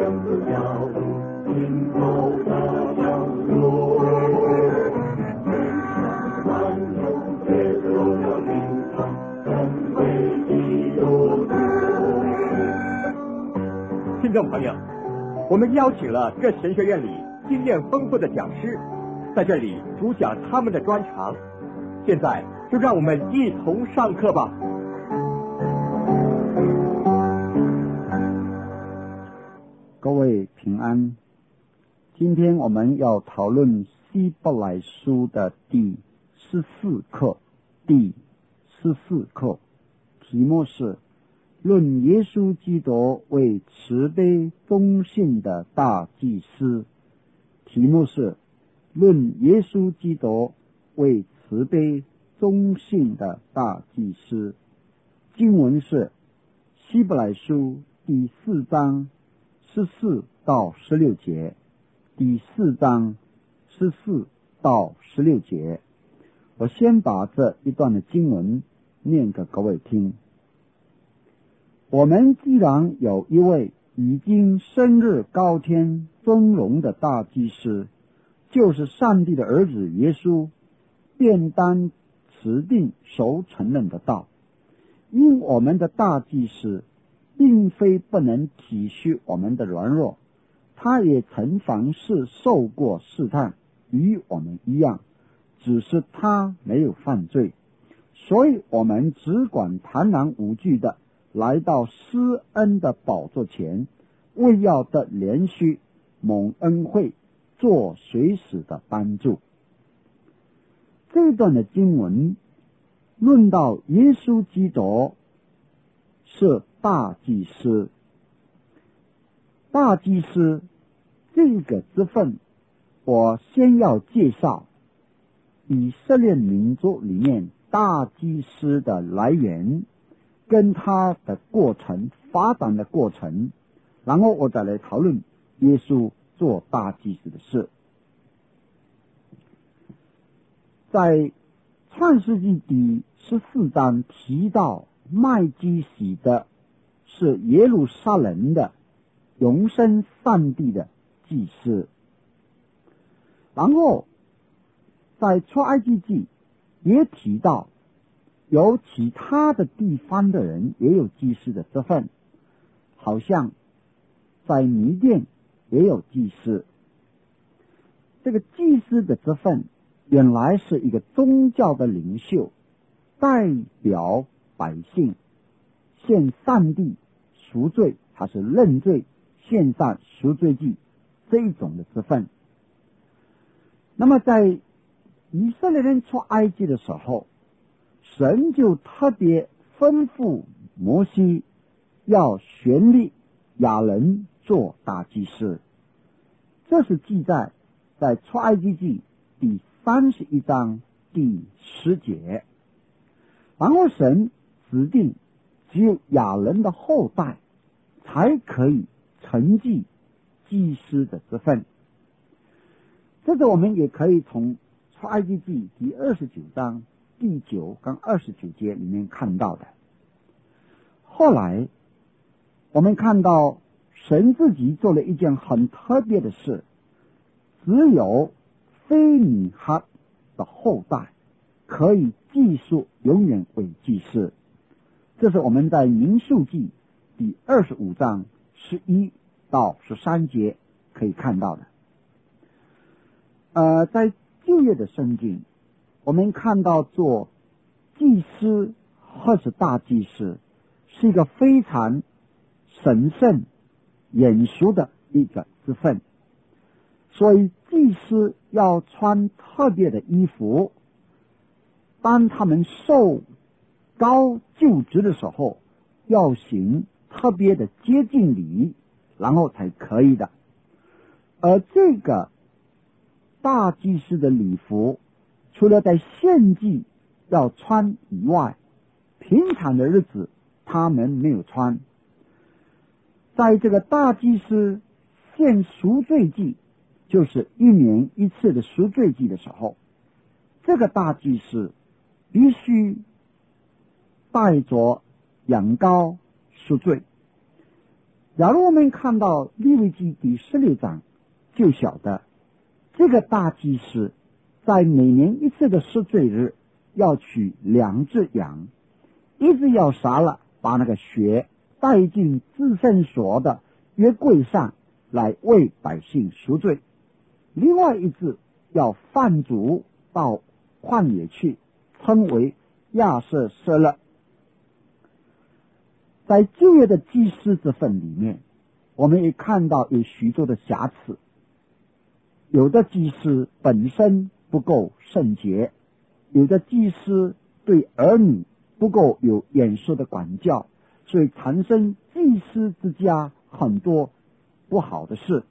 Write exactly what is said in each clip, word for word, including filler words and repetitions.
听众朋友，我们邀请了各神学院里经验丰富的讲师，在这里主讲他们的专长。现在就让我们一同上课吧。 各位平安，今天我们要讨论希伯来书的第十四课，第十四课题目是论耶稣基督为慈悲忠信的大祭司。题目是论耶稣基督为慈悲忠信的大祭司。经文是希伯来书第四章十四到十六节，第四章十四到十六节。我先把这一段的经文念给各位听。我们既然有一位已经升日高天尊荣的大祭司，就是上帝的儿子耶稣，便当持定所承认的道。因我们的大祭司并非不能体恤我们的软弱，他也曾凡事受过试探，与我们一样，只是他没有犯罪。所以我们只管坦然无惧的来到施恩的宝座前，为要得连续蒙恩惠，做随时的帮助。这段的经文论到耶稣基督是大祭司。大祭司这个职分，我先要介绍以色列民族里面大祭司的来源跟他的过程，发展的过程，然后我再来讨论耶稣做大祭司的事。在创世纪第十四章提到麦基洗德是耶路撒冷的永生上帝的祭司，然后在出埃及记也提到有其他的地方的人也有祭司的职分，好像在米甸也有祭司。这个祭司的职分原来是一个宗教的领袖，代表百姓献上帝赎罪，还是认罪献上赎罪祭这一种的职分。那么在以色列人出埃及的时候，神就特别吩咐摩西要选立亚伦做大祭司，这是记载在出埃及记第三十一章第十节。然后神指定只有亚伦的后代才可以承继祭司的职分。这个我们也可以从出埃及记第二十九章第九跟二十九节里面看到的。后来我们看到神自己做了一件很特别的事，只有非尼哈的后代可以继续永远为祭司。这是我们在民数记第二十五章十一到十三节可以看到的。呃，在旧约的圣经，我们看到做祭司或是大祭司是一个非常神圣严肃的一个职分，所以祭司要穿特别的衣服，当他们受高就职的时候要行特别的接近礼，然后才可以的。而这个大祭司的礼服除了在献祭要穿以外，平常的日子他们没有穿。在这个大祭司献赎罪祭，就是一年一次的赎罪祭的时候，这个大祭司必须带着羊羔赎罪。 假如我们看到利未记第十六章，就晓得这个大祭司在每年一次的赎罪日要取两只羊，一只要杀了，把那个血带进至圣所的约柜上来为百姓赎罪，另外一只要放逐到旷野去，称为亚瑟舍勒。在旧约的祭司之分里面，我们也看到有许多的瑕疵，有的祭司本身不够圣洁，有的祭司对儿女不够有严肃的管教，所以产生祭司之家很多不好的事。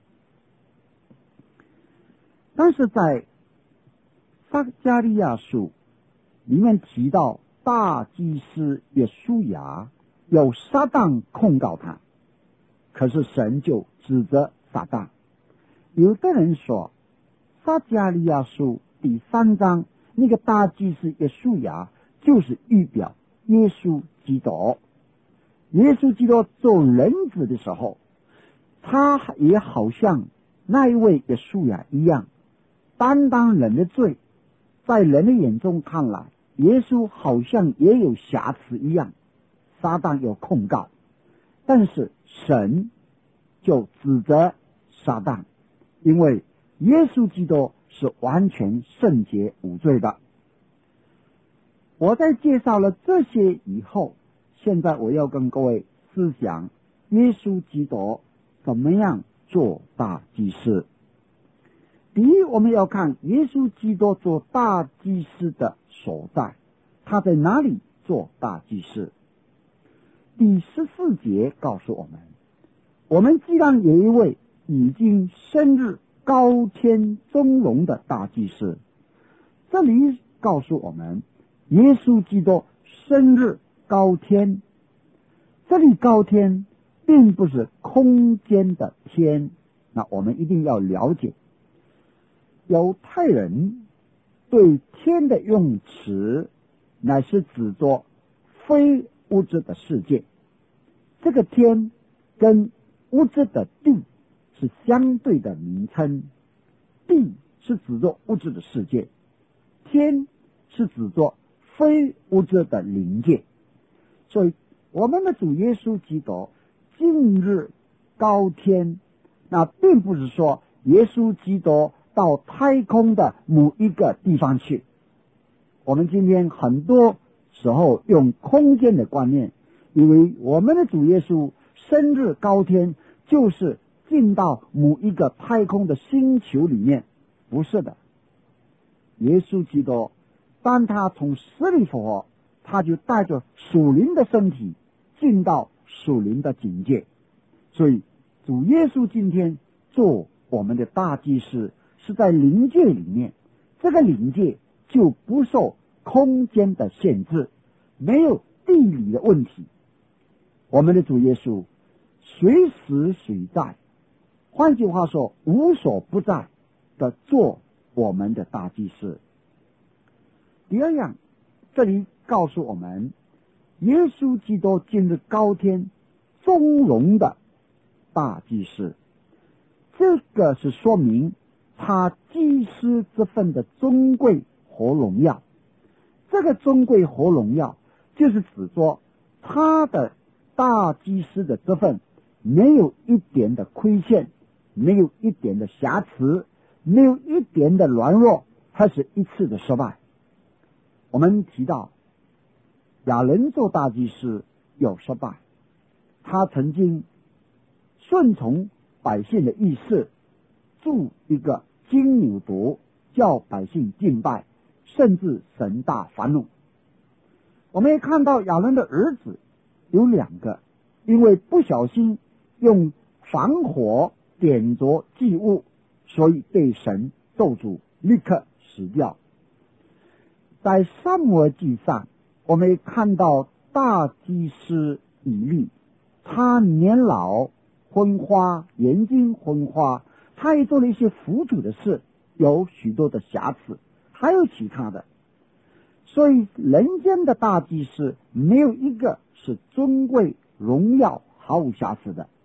但是在撒迦利亚书里面提到大祭司约书亚有撒旦控告他，可是神就指责撒旦。有的人说撒迦利亚书第三章那个大祭司约书亚就是预表耶稣基督。耶稣基督做人子的时候，他也好像那一位约书亚一样担当人的罪，在人的眼中看来，耶稣好像也有瑕疵一样，撒旦有控告，但是神就指责撒旦，因为耶稣基督是完全圣洁无罪的。我在介绍了这些以后，现在我要跟各位思想耶稣基督怎么样做大祭司。第一，我们要看耶稣基督做大祭司的所在，他在哪里做大祭司？第十四节告诉我们，我们既然有一位已经升至高天中荣的大祭司，这里告诉我们耶稣基督升至高天，这里高天并不是空间的天，那我们一定要了解，犹太人对天的用词乃是指作非物质的世界，这个天跟物质的地是相对的名称，地是指作物质的世界，天是指作非物质的灵界。所以我们的主耶稣基督进入高天，那并不是说耶稣基督到太空的某一个地方去。我们今天很多时候用空间的观念，以为我们的主耶稣升至高天就是进到某一个太空的星球里面，不是的。耶稣基督当他从死里复活，他就带着属灵的身体进到属灵的境界。所以主耶稣今天做我们的大祭司是在灵界里面，这个灵界就不受空间的限制，没有地理的问题。我们的主耶稣随时随在，换句话说无所不在的做我们的大祭司。第二样，这里告诉我们耶稣基督进入高天中荣的大祭司，这个是说明他祭司之分的尊贵和荣耀。这个尊贵和荣耀就是指说他的大祭司的职分没有一点的亏欠，没有一点的瑕疵，没有一点的软弱，还是一次的失败。我们提到亚伦做大祭司有失败，他曾经顺从百姓的意思，铸一个金牛犊，叫百姓敬拜，甚至神大烦怒。我们也看到亚伦的儿子有两个，因为不小心用防火点着祭物，所以被神咒诅，立刻死掉。在撒母耳记上，我们也看到大祭司以利，他年老昏花，眼睛昏花，他也做了一些辅助的事，有许多的瑕疵，还有其他的。所以人间的大祭司没有一个是尊贵荣耀毫无瑕疵的，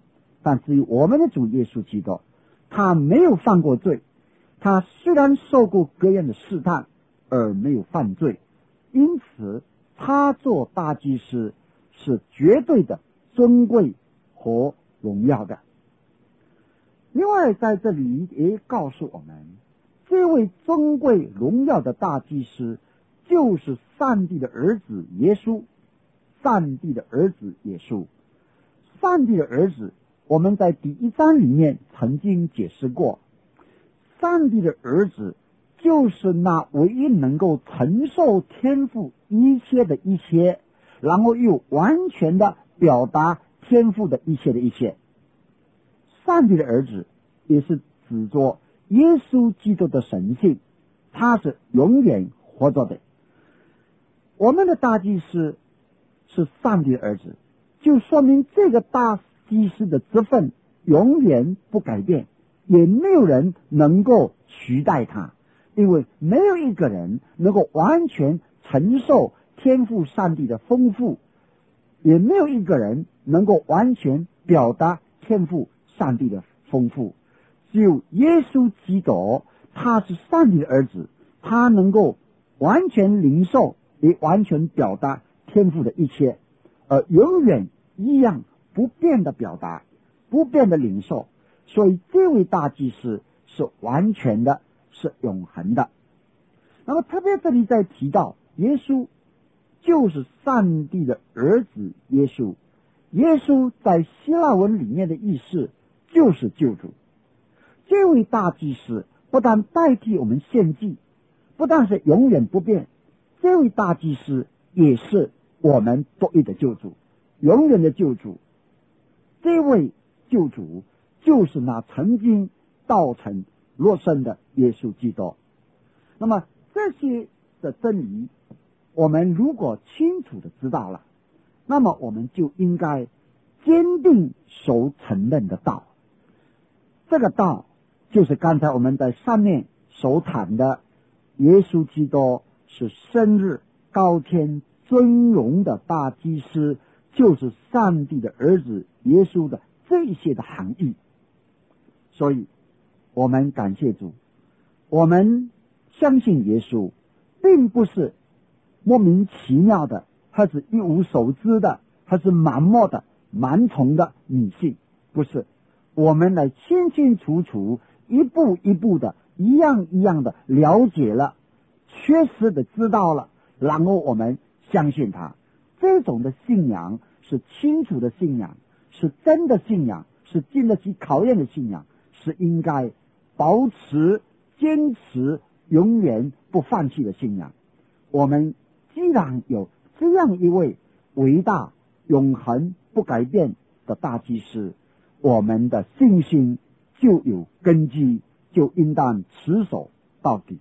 但至于我们的主耶稣基督，他没有犯过罪，他虽然受过各样的试探，而没有犯罪，因此他做大祭司是绝对的尊贵和荣耀的。另外在这里也告诉我们，这位尊贵荣耀的大祭司就是上帝的儿子耶稣。上帝的儿子耶稣，上帝的儿子，我们在第一章里面曾经解释过，上帝的儿子就是那唯一能够承受天父一切的一切，然后又完全的表达天父的一切的一切。上帝的儿子也是指着耶稣基督的神性，他是永远活着的。我们的大祭司是上帝的儿子，就说明这个大祭司的职分永远不改变，也没有人能够取代他，因为没有一个人能够完全承受天父上帝的丰富，也没有一个人能够完全表达天父上帝的丰富。只有耶稣基督，他是上帝的儿子，他能够完全领受，也完全表达天父的一切，而永远一样不变的表达，不变的领受。所以这位大祭司是完全的，是永恒的。那么特别这里在提到耶稣就是上帝的儿子耶稣，耶稣在希腊文里面的意思就是救主。这位大祭司不但代替我们献祭，不但是永远不变，这位大祭司也是我们独一的救主，永远的救主。这位救主就是那曾经道成肉身的耶稣基督。那么这些的真理我们如果清楚的知道了，那么我们就应该坚定所承认的道。这个道就是刚才我们在上面所谈的，耶稣基督是生日高天尊荣的大祭司，就是上帝的儿子耶稣的这些的含义。所以我们感谢主，我们相信耶稣并不是莫名其妙的，还是一无所知的，还是盲目的盲从的迷信，不是。我们来清清楚楚一步一步的一样一样的了解了，确实的知道了，然后我们相信他。这种的信仰是清楚的信仰，是真的信仰，是经得起考验的信仰，是应该保持坚持永远不放弃的信仰。我们既然有这样一位伟大永恒不改变的大祭司，我们的信心就有根基，就应当持守到底。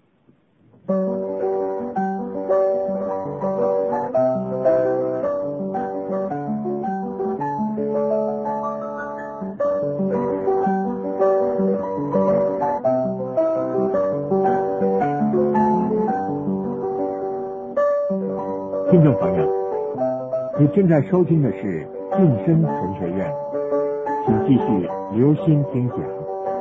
听众朋友，你正在收听的是晋升神学院，请继续留心听讲。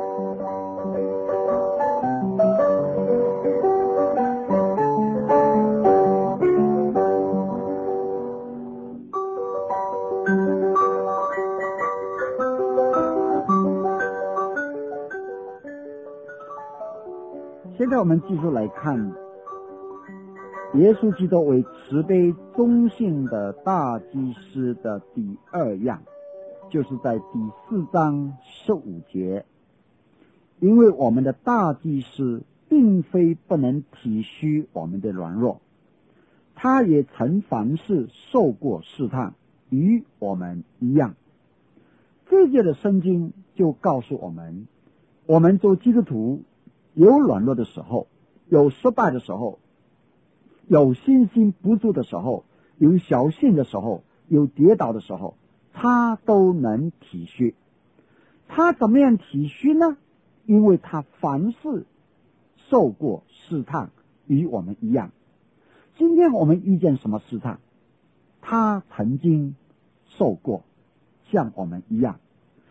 现在我们继续来看耶稣基督为慈悲忠信的大祭司的第二样，就是在第四章十五节。因为我们的大祭司并非不能体恤我们的软弱，他也曾凡事受过试探，与我们一样。这节的圣经就告诉我们，我们做基督徒有软弱的时候，有失败的时候，有信心不足的时候，有小信的时候，有跌倒的时候，他都能体恤。他怎么样体恤呢？因为他凡事受过试探，与我们一样。今天我们遇见什么试探，他曾经受过，像我们一样。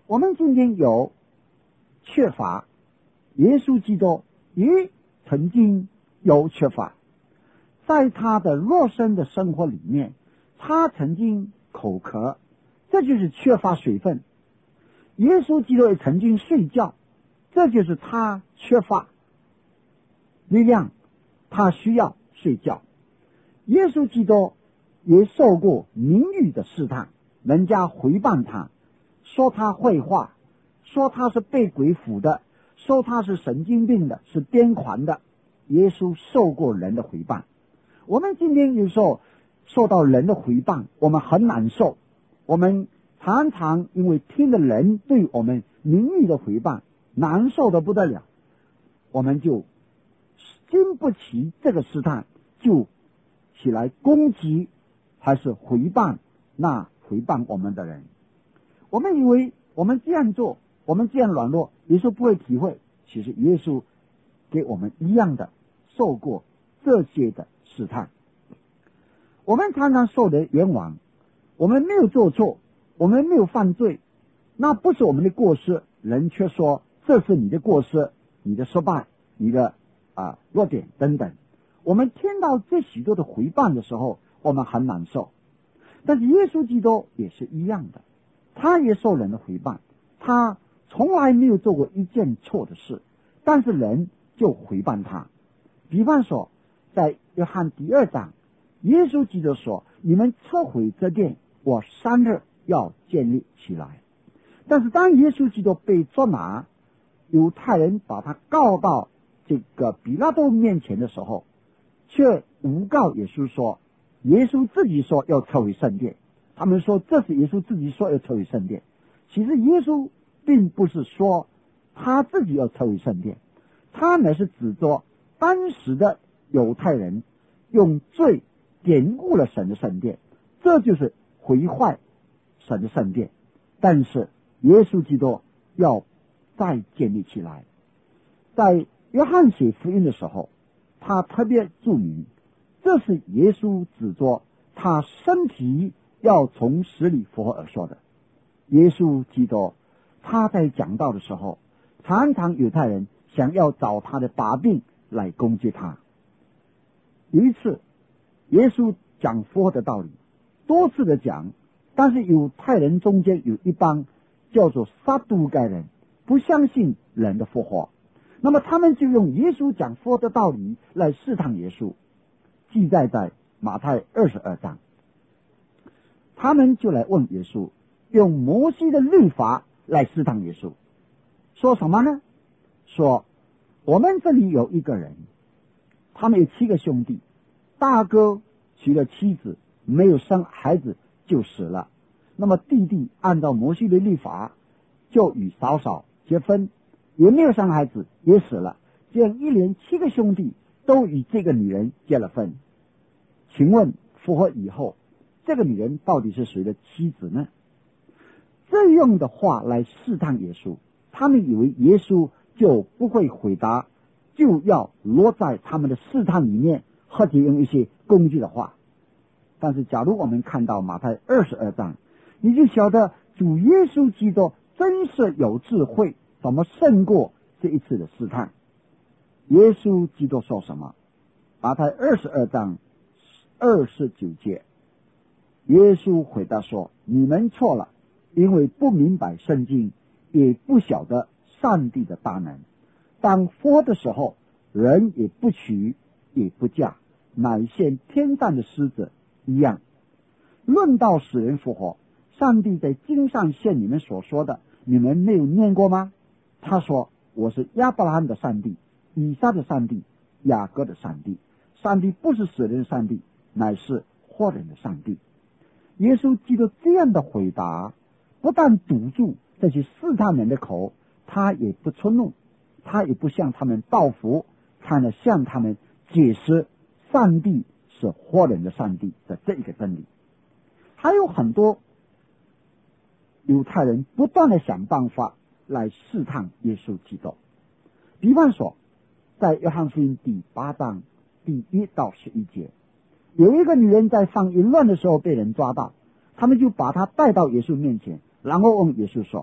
我们今天有缺乏，耶稣基督也曾经有缺乏，在他的肉身的生活里面，他曾经口渴，这就是缺乏水分。耶稣基督也曾经睡觉，这就是他缺乏力量，他需要睡觉。耶稣基督也受过名誉的试探，人家回谤他，说他坏话，说他是被鬼附的，说他是神经病的，是癫狂的。耶稣受过人的回谤。我们今天有时候受到人的回谤，我们很难受，我们常常因为听了人对我们名誉的回谤，难受的不得了，我们就经不起这个试探，就起来攻击还是回谤那回谤我们的人。我们以为我们这样做，我们这样软弱，耶稣不会体会，其实耶稣给我们一样的受过这些的试探。我们常常受的冤枉，我们没有做错，我们没有犯罪，那不是我们的过失，人却说这是你的过失，你的失败，你的啊弱点等等。我们听到这许多的回谤的时候，我们很难受。但是耶稣基督也是一样的，他也受人的回谤，他从来没有做过一件错的事，但是人就回谤他。比方说在约翰第二章，耶稣基督说，你们撤毁这殿，我三日要建立起来。但是当耶稣基督被捉拿，犹太人把他告到这个比拉多面前的时候，却诬告耶稣说，耶稣自己说要撤毁圣殿。他们说这是耶稣自己说要撤毁圣殿，其实耶稣并不是说他自己要撤毁圣殿，他乃是指着当时的犹太人用罪玷污了神的圣殿，这就是毁坏神的圣殿。但是耶稣基督要再建立起来。在约翰写福音的时候，他特别注明，这是耶稣指着他身体要从死里复活而说的。耶稣基督他在讲道的时候，常常犹太人想要找他的把柄来攻击他。有一次耶稣讲复活的道理，多次的讲，但是犹太人中间有一帮叫做撒都该人，不相信人的复活，那么他们就用耶稣讲复活的道理来试探耶稣，记载在马太二十二章。他们就来问耶稣，用摩西的律法来试探耶稣，说什么呢？说我们这里有一个人，他们有七个兄弟，大哥娶了妻子，没有生孩子就死了，那么弟弟按照摩西的律法就与嫂嫂结婚，也没有生孩子也死了，这样一连七个兄弟都与这个女人结了婚。请问复活以后，这个女人到底是谁的妻子呢？这样的话来试探耶稣，他们以为耶稣就不会回答，就要落在他们的试探里面，或者用一些攻击的话。但是假如我们看到马太二十二章，你就晓得主耶稣基督真是有智慧，怎么胜过这一次的试探。耶稣基督说什么？马太二十二章二十九节，耶稣回答说，你们错了，因为不明白圣经，也不晓得上帝的大能。当复活的时候，人也不娶也不嫁，乃像天上的狮子一样。论到死人复活，上帝在经上像你们所说的，你们没有念过吗？他说，我是亚伯拉罕的上帝，以撒的上帝，雅各的上帝。上帝不是死人的上帝，乃是活人的上帝。耶稣基督这样的回答，不但堵住这些试探人的口，他也不触怒，他也不向他们报复，看了向他们解释上帝是活人的上帝的这一个真理。还有很多犹太人不断的想办法来试探耶稣基督。比方说在约翰福音第八章第一到十一节，有一个女人在放淫乱的时候被人抓到，他们就把她带到耶稣面前，然后问耶稣说，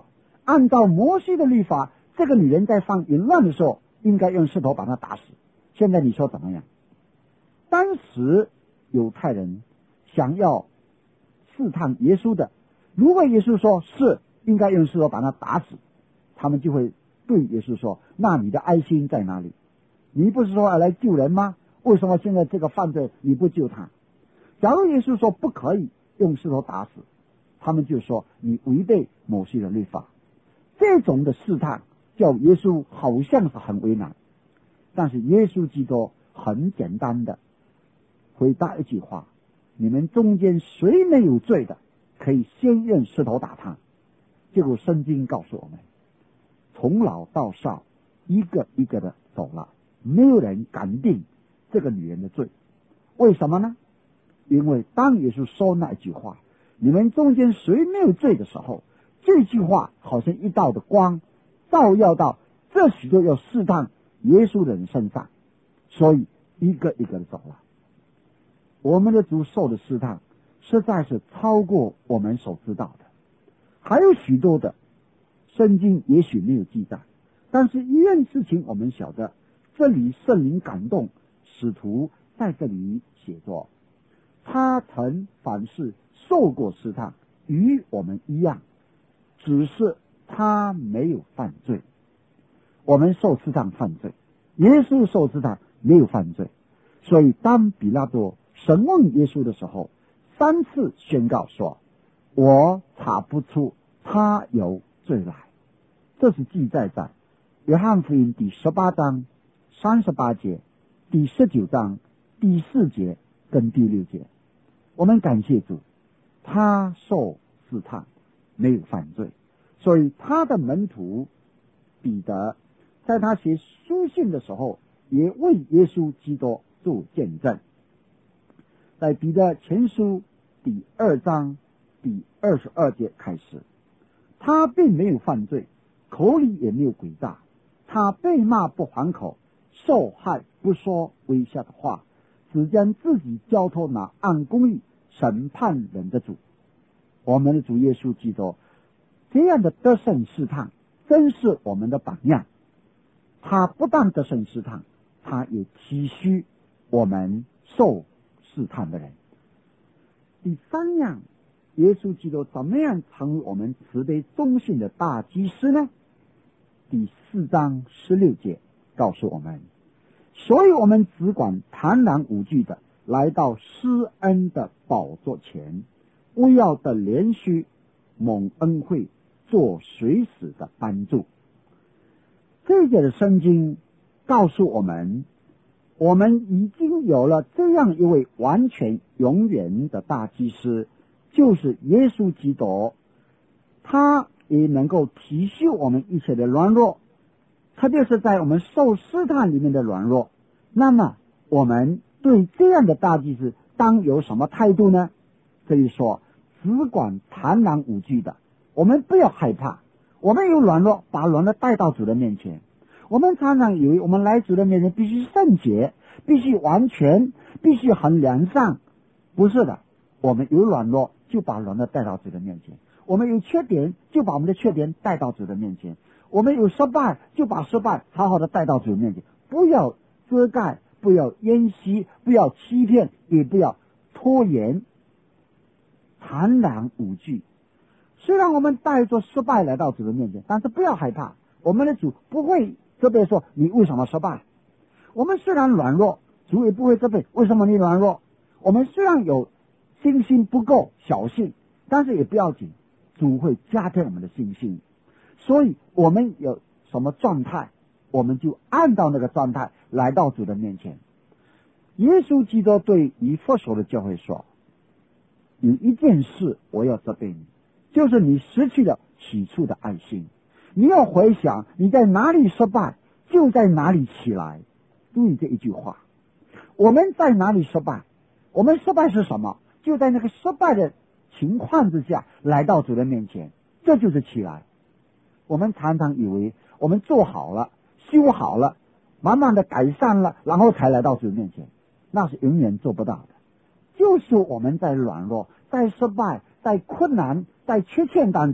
按照摩西的律法，这个女人在放淫乱的时候，应该用石头把她打死。现在你说怎么样？当时犹太人想要试探耶稣的，如果耶稣说是应该用石头把他打死，他们就会对耶稣说：那你的爱心在哪里？你不是说要来救人吗？为什么现在这个犯罪你不救他？假如耶稣说不可以用石头打死，他们就说你违背某些的律法。这种的试探叫耶稣好像是很为难，但是耶稣基督很简单的回答一句话：你们中间谁没有罪的，可以先用石头打他。结果圣经告诉我们，从老到少一个一个的走了，没有人敢定这个女人的罪。为什么呢？因为当耶稣说那句话你们中间谁没有罪的时候，这句话好像一道的光照耀到这许多要试探耶稣的人身上，所以一个一个的走了。我们的主受的试探实在是超过我们所知道的，还有许多的圣经也许没有记载，但是一件事情我们晓得，这里圣灵感动使徒在这里写作，他曾凡事受过试探，与我们一样，只是他没有犯罪。我们受试探犯罪，耶稣受试探没有犯罪，所以当比拉多审问耶稣的时候，三次宣告说：我查不出他有罪来。这是记载在约翰福音第十八章三十八节、第十九章第四节跟第六节。我们感谢主，他受试探没有犯罪，所以他的门徒彼得在他写书信的时候也为耶稣基督做见证。在彼得前书第二章第二十二节开始，他并没有犯罪，口里也没有诡诈，他被骂不还口，受害不说微笑的话，只将自己交托那按公义审判人的主。我们的主耶稣基督这样的得胜试探真是我们的榜样。他不但得胜试探，他也体恤我们受试探的人。第三样，耶稣基督怎么样成为我们慈悲忠信的大祭司呢？第四章十六节告诉我们，所以我们只管坦然无惧的来到施恩的宝座前，为要得连续蒙恩惠，做随时的帮助。这节的圣经告诉我们，我们已经有了这样一位完全永远的大祭司，就是耶稣基督。他也能够体恤我们一切的软弱，特别是在我们受试探里面的软弱。那么我们对这样的大祭司当有什么态度呢？这里说只管坦然无惧的，我们不要害怕，我们有软弱，把软弱带到主的面前。我们常常以为我们来主的面前必须圣洁，必须完全，必须很良善。不是的，我们有软弱就把软弱带到主的面前，我们有缺点就把我们的缺点带到主的面前，我们有失败就把失败好好的带到主的面前。不要遮盖，不要掩饰，不要欺骗，也不要拖延，坦然无惧。虽然我们带着失败来到主的面前，但是不要害怕，我们的主不会责备说你为什么失败。我们虽然软弱，主也不会责备为什么你软弱。我们虽然有信心不够，小信，但是也不要紧，主会加添我们的信心。所以我们有什么状态，我们就按照那个状态来到主的面前。耶稣基督对以弗所的教会说，有一件事我要责备你，就是你失去了起初的爱心。你要回想你在哪里失败，就在哪里起来。注意这一句话，我们在哪里失败，我们失败是什么，就在那个失败的情况之下来到主的面前，这就是起来。我们常常以为我们做好了，修好了，慢慢的改善了，然后才来到主的面前，那是永远做不到的。就是我们在软弱，在失败，在困难，在缺陷当中，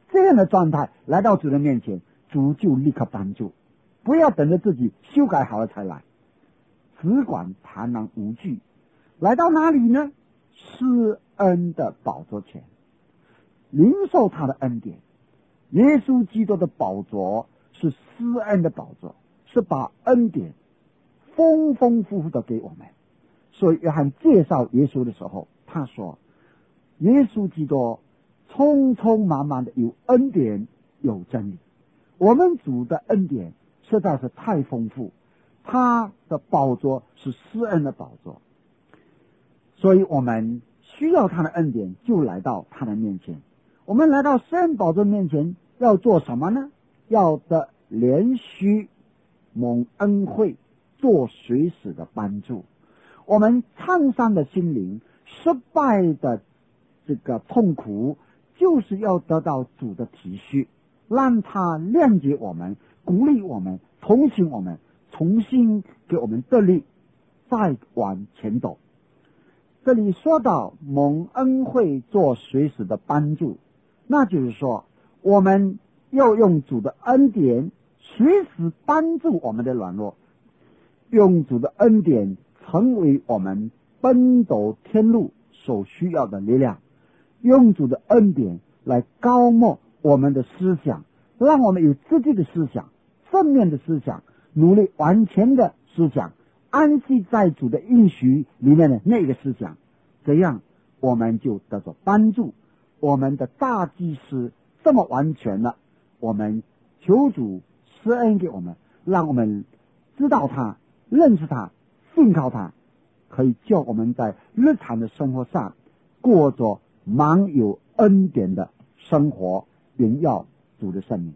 这样的状态来到主的面前，主就立刻帮助，不要等着自己修改好了才来，只管坦然无惧。来到哪里呢？施恩的宝座前，领受他的恩典。耶稣基督的宝座是施恩的宝座，是把恩典丰丰富富的给我们。所以约翰介绍耶稣的时候，他说耶稣基督匆匆忙忙的有恩典有真理。我们主的恩典实在是太丰富，他的宝座是施恩的宝座，所以我们需要他的恩典，就来到他的面前。我们来到施恩宝座面前要做什么呢？要的连续蒙恩惠，做随时的帮助。我们沧桑的心灵，失败的这个痛苦，就是要得到主的体恤，让他谅解我们，鼓励我们，同情我们，重新给我们得力，再往前走。这里说到蒙恩惠做随时的帮助，那就是说我们要用主的恩典随时帮助我们的软弱，用主的恩典成为我们奔走天路所需要的力量，用主的恩典来高莫我们的思想，让我们有自己的思想，正面的思想，努力完全的思想，安息在主的应许里面的那个思想，这样我们就得到帮助。我们的大祭司这么完全了，我们求主施恩给我们，让我们知道他，认识他，信靠他，可以叫我们在日常的生活上过着满有恩典的生活，荣耀主的圣名。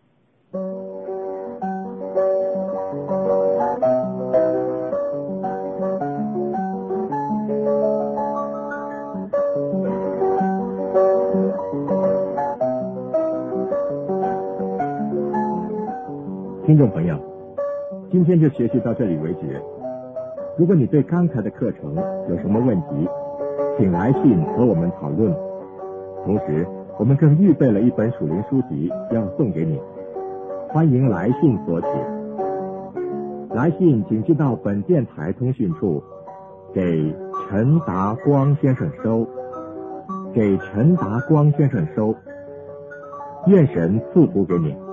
听众朋友，今天就学习到这里为止。如果你对刚才的课程有什么问题，请来信和我们讨论。同时，我们更预备了一本属灵书籍要送给你，欢迎来信索取。来信请寄到本电台通讯处，给陈达光先生收，给陈达光先生收。愿神祝福给你。